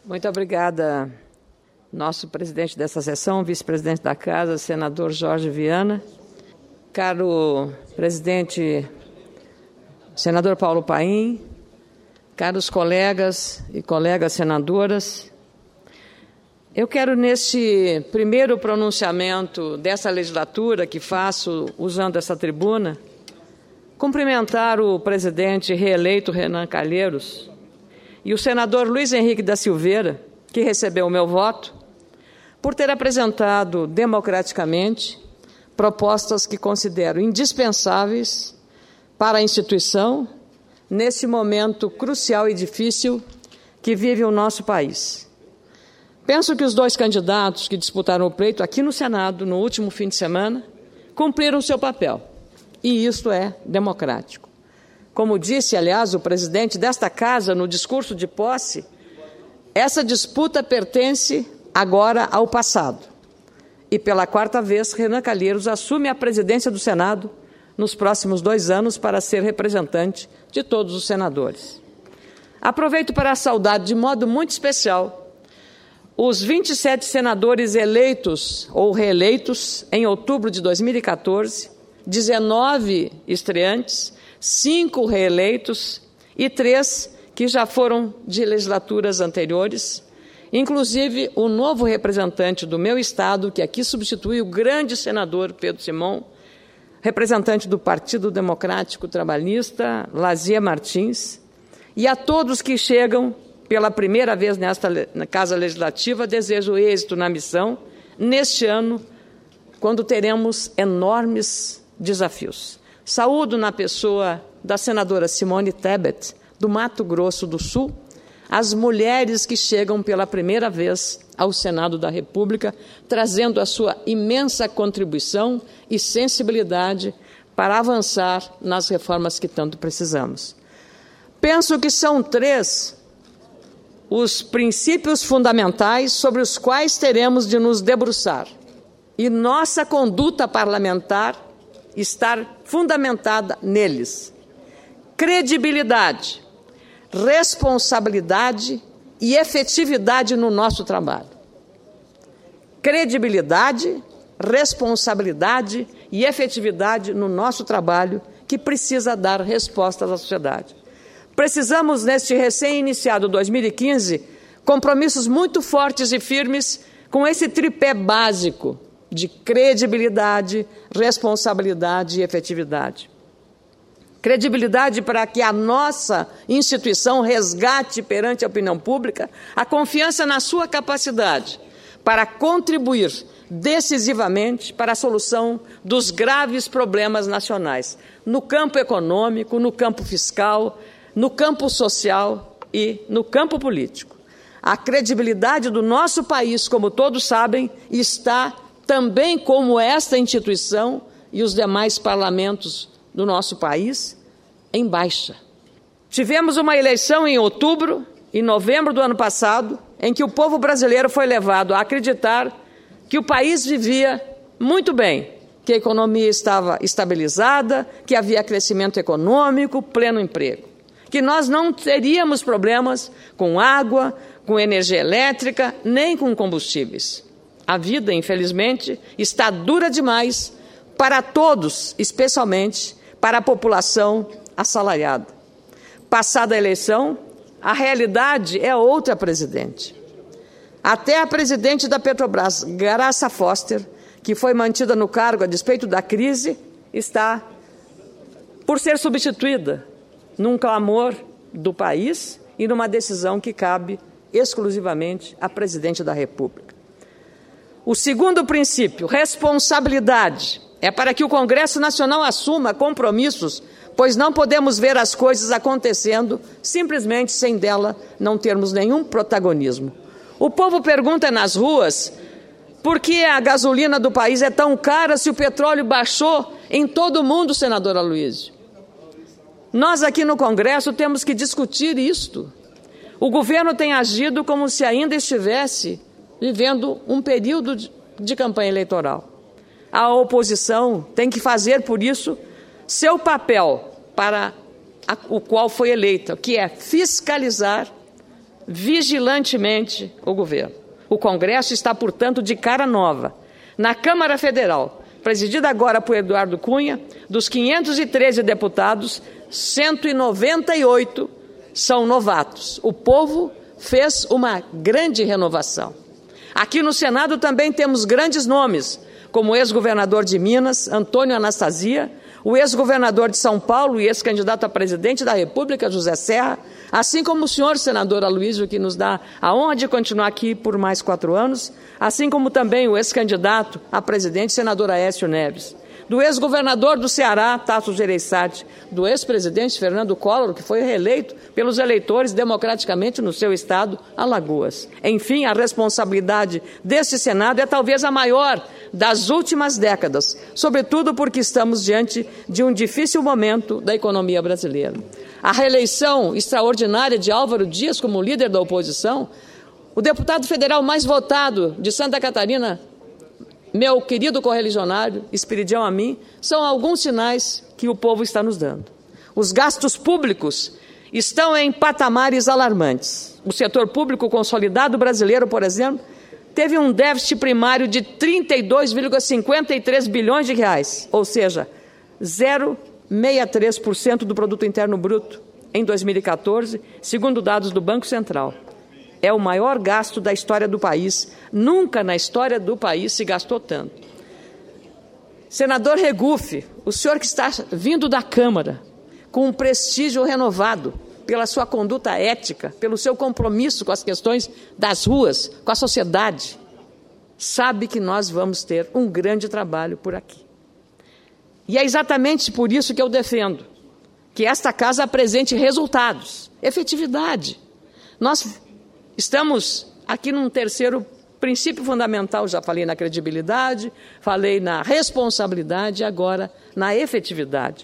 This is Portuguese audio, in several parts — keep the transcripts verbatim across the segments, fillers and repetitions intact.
Muito obrigada, nosso presidente dessa sessão, vice-presidente da Casa, senador Jorge Viana. Caro presidente, senador Paulo Paim, caros colegas e colegas senadoras, eu quero, neste primeiro pronunciamento dessa legislatura que faço usando essa tribuna, cumprimentar o presidente reeleito Renan Calheiros e o senador Luiz Henrique da Silveira, que recebeu o meu voto, por ter apresentado democraticamente propostas que considero indispensáveis para a instituição nesse momento crucial e difícil que vive o nosso país. Penso que os dois candidatos que disputaram o pleito aqui no Senado no último fim de semana cumpriram seu papel, e isto é democrático. Como disse, aliás, o presidente desta Casa no discurso de posse, essa disputa pertence agora ao passado. E pela quarta vez, Renan Calheiros assume a presidência do Senado nos próximos dois anos para ser representante de todos os senadores. Aproveito para saudar de modo muito especial os vinte e sete senadores eleitos ou reeleitos em outubro de dois mil e quatorze, dezenove estreantes, cinco reeleitos e três que já foram de legislaturas anteriores, inclusive o novo representante do meu estado, que aqui substitui o grande senador Pedro Simão, representante do Partido Democrático Trabalhista, Lazia Martins, e a todos que chegam pela primeira vez nesta Casa Legislativa, desejo êxito na missão, neste ano, quando teremos enormes desafios. Saúdo na pessoa da senadora Simone Tebet, do Mato Grosso do Sul, as mulheres que chegam pela primeira vez ao Senado da República, trazendo a sua imensa contribuição e sensibilidade para avançar nas reformas que tanto precisamos. Penso que são três os princípios fundamentais sobre os quais teremos de nos debruçar, e nossa conduta parlamentar estar fundamentada neles: credibilidade, responsabilidade e efetividade no nosso trabalho. Credibilidade, responsabilidade e efetividade no nosso trabalho, que precisa dar respostas à sociedade. Precisamos, neste recém-iniciado dois mil e quinze, compromissos muito fortes e firmes com esse tripé básico de credibilidade, responsabilidade e efetividade. Credibilidade para que a nossa instituição resgate perante a opinião pública a confiança na sua capacidade para contribuir decisivamente para a solução dos graves problemas nacionais, no campo econômico, no campo fiscal, no campo social e no campo político. A credibilidade do nosso país, como todos sabem, está também, como esta instituição e os demais parlamentos do nosso país, em baixa. Tivemos uma eleição em outubro e novembro do ano passado, em que o povo brasileiro foi levado a acreditar que o país vivia muito bem, que a economia estava estabilizada, que havia crescimento econômico, pleno emprego, que nós não teríamos problemas com água, com energia elétrica, nem com combustíveis. A vida, infelizmente, está dura demais para todos, especialmente para a população assalariada. Passada a eleição, a realidade é outra, presidente. Até a presidente da Petrobras, Graça Foster, que foi mantida no cargo a despeito da crise, está por ser substituída num clamor do país e numa decisão que cabe exclusivamente à presidente da República. O segundo princípio, responsabilidade, é para que o Congresso Nacional assuma compromissos, pois não podemos ver as coisas acontecendo simplesmente sem dela não termos nenhum protagonismo. O povo pergunta nas ruas por que a gasolina do país é tão cara se o petróleo baixou em todo o mundo, senador Aloysio. Nós aqui no Congresso temos que discutir isto. O governo tem agido como se ainda estivesse vivendo um período de, de campanha eleitoral. A oposição tem que fazer, por isso, seu papel para a, o qual foi eleita, que é fiscalizar vigilantemente o governo. O Congresso está, portanto, de cara nova. Na Câmara Federal, presidida agora por Eduardo Cunha, dos quinhentos e treze deputados, cento e noventa e oito são novatos. O povo fez uma grande renovação. Aqui no Senado também temos grandes nomes, como o ex-governador de Minas, Antônio Anastasia, o ex-governador de São Paulo e ex-candidato a presidente da República, José Serra, assim como o senhor senador Aloysio, que nos dá a honra de continuar aqui por mais quatro anos, assim como também o ex-candidato a presidente, senador Aécio Neves, do ex-governador do Ceará, Tasso Gereissati, do ex-presidente Fernando Collor, que foi reeleito pelos eleitores democraticamente no seu estado, Alagoas. Enfim, a responsabilidade desse Senado é talvez a maior das últimas décadas, sobretudo porque estamos diante de um difícil momento da economia brasileira. A reeleição extraordinária de Álvaro Dias como líder da oposição, o deputado federal mais votado de Santa Catarina, meu querido correligionário, Espiridião Amin, são alguns sinais que o povo está nos dando. Os gastos públicos estão em patamares alarmantes. O setor público consolidado brasileiro, por exemplo, teve um déficit primário de trinta e dois vírgula cinquenta e três bilhões de reais, ou seja, zero vírgula sessenta e três por cento do produto interno bruto em dois mil e quatorze, segundo dados do Banco Central. É o maior gasto da história do país. Nunca na história do país se gastou tanto. Senador Regufe, o senhor que está vindo da Câmara com um prestígio renovado pela sua conduta ética, pelo seu compromisso com as questões das ruas, com a sociedade, sabe que nós vamos ter um grande trabalho por aqui. E é exatamente por isso que eu defendo que esta casa apresente resultados, efetividade. Nós estamos aqui num terceiro princípio fundamental, já falei na credibilidade, falei na responsabilidade e agora na efetividade.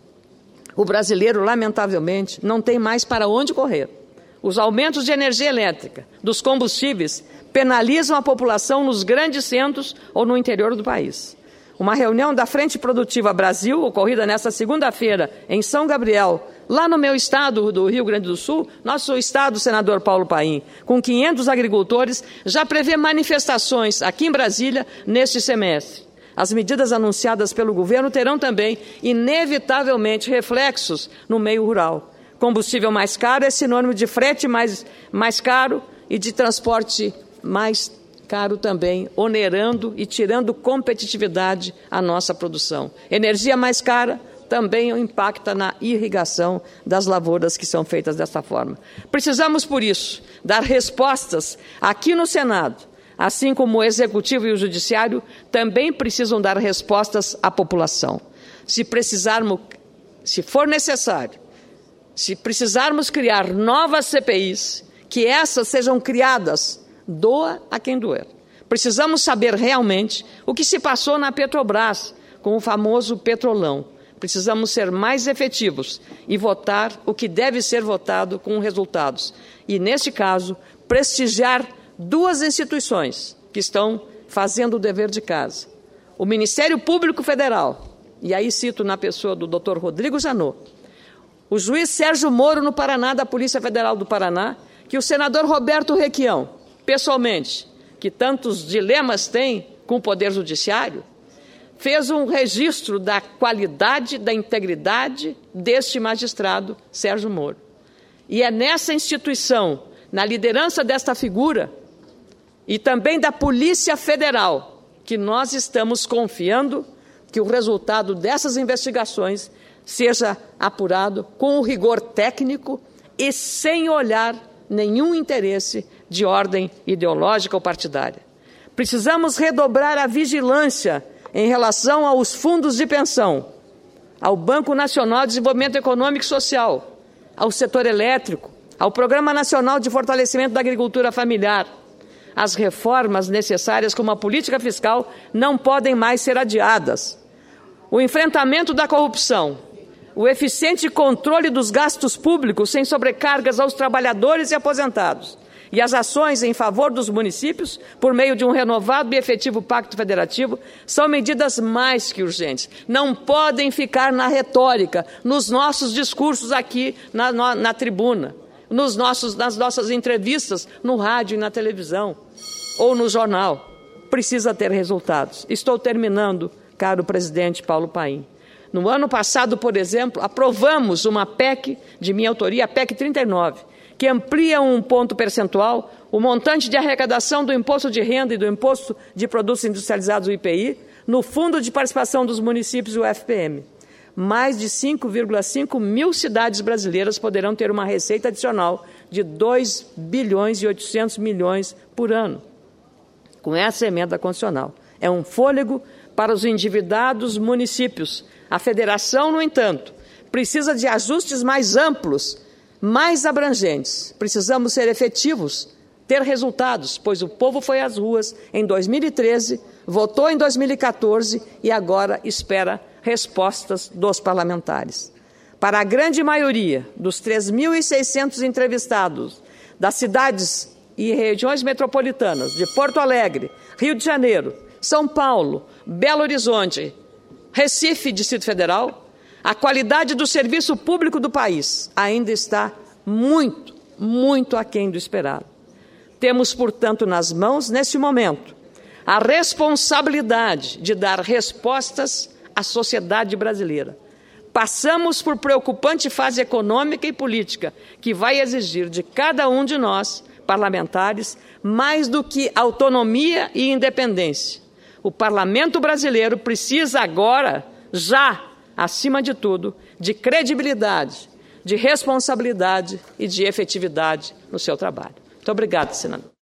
O brasileiro, lamentavelmente, não tem mais para onde correr. Os aumentos de energia elétrica, dos combustíveis, penalizam a população nos grandes centros ou no interior do país. Uma reunião da Frente Produtiva Brasil, ocorrida nesta segunda-feira em São Gabriel, lá no meu estado do Rio Grande do Sul, nosso estado, senador Paulo Paim, com quinhentos agricultores, já prevê manifestações aqui em Brasília neste semestre. As medidas anunciadas pelo governo terão também, inevitavelmente, reflexos no meio rural. Combustível mais caro é sinônimo de frete mais, mais caro e de transporte mais caro também, onerando e tirando competitividade à nossa produção. Energia mais cara também impacta na irrigação das lavouras que são feitas desta forma. Precisamos, por isso, dar respostas aqui no Senado, assim como o Executivo e o Judiciário também precisam dar respostas à população. Se precisarmos, se for necessário, se precisarmos criar novas C P Is, que essas sejam criadas, doa a quem doer. Precisamos saber realmente o que se passou na Petrobras, com o famoso petrolão. Precisamos ser mais efetivos e votar o que deve ser votado com resultados. E, neste caso, prestigiar duas instituições que estão fazendo o dever de casa. O Ministério Público Federal, e aí cito na pessoa do doutor Rodrigo Janot, o juiz Sérgio Moro, no Paraná, da Polícia Federal do Paraná, que o senador Roberto Requião, pessoalmente, que tantos dilemas tem com o Poder Judiciário, fez um registro da qualidade, da integridade deste magistrado, Sérgio Moro. E é nessa instituição, na liderança desta figura, e também da Polícia Federal, que nós estamos confiando que o resultado dessas investigações seja apurado com o rigor técnico e sem olhar nenhum interesse de ordem ideológica ou partidária. Precisamos redobrar a vigilância em relação aos fundos de pensão, ao Banco Nacional de Desenvolvimento Econômico e Social, ao setor elétrico, ao Programa Nacional de Fortalecimento da Agricultura Familiar. As reformas necessárias como a política fiscal não podem mais ser adiadas. O enfrentamento da corrupção, o eficiente controle dos gastos públicos sem sobrecargas aos trabalhadores e aposentados, e as ações em favor dos municípios, por meio de um renovado e efetivo pacto federativo, são medidas mais que urgentes. Não podem ficar na retórica, nos nossos discursos aqui na, na, na tribuna. nos nossos, nas nossas entrevistas, no rádio e na televisão, ou no jornal. Precisa ter resultados. Estou terminando, caro presidente Paulo Paim. No ano passado, por exemplo, aprovamos uma P E C de minha autoria, a P E C trinta e nove, que amplia um ponto percentual o montante de arrecadação do Imposto de Renda e do Imposto de Produtos Industrializados, o I P I, no Fundo de Participação dos Municípios, o F P M. Mais de cinco vírgula cinco mil cidades brasileiras poderão ter uma receita adicional de dois bilhões e oitocentos milhões por ano, com essa emenda constitucional. É um fôlego para os endividados municípios. A federação, no entanto, precisa de ajustes mais amplos, mais abrangentes. Precisamos ser efetivos, ter resultados, pois o povo foi às ruas em dois mil e treze, votou em dois mil e quatorze e agora espera respostas dos parlamentares. Para a grande maioria dos três mil e seiscentos entrevistados das cidades e regiões metropolitanas de Porto Alegre, Rio de Janeiro, São Paulo, Belo Horizonte, Recife, Distrito Federal, a qualidade do serviço público do país ainda está muito, muito aquém do esperado. Temos, portanto, nas mãos, neste momento, a responsabilidade de dar respostas à sociedade brasileira. Passamos por preocupante fase econômica e política, que vai exigir de cada um de nós, parlamentares, mais do que autonomia e independência. O parlamento brasileiro precisa agora, já, acima de tudo, de credibilidade, de responsabilidade e de efetividade no seu trabalho. Muito obrigada, senador.